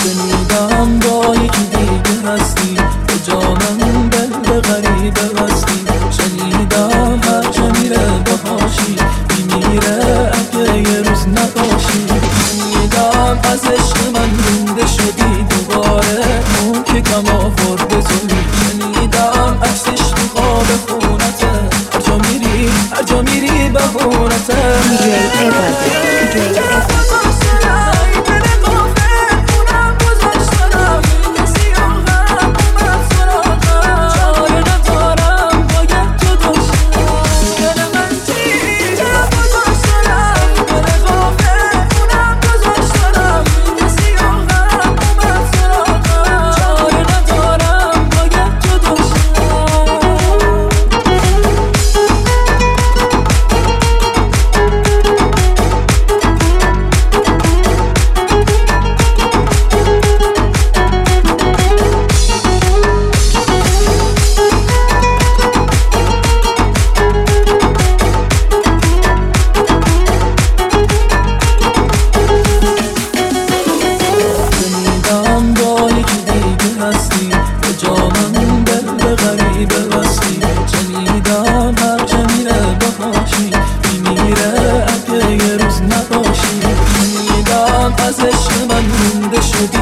شنیدم با یکی دیگه هستی، به جانم دل به غریبه بستی. شنیدم هر جا میره باهاشی میمیره اگه یه روز نباشی. شنیدم از عشق من زنده شدی دوباره، اون که کم آورده زنی. شنیدم عکسش تو خواب خونته، هر جا میری بهونته. به جانم دل به غریبه بستی. شنیدم هر جا میره باهاشی میمیره اگه یه روز نباشی. شنیدم از عشق من مونده شدی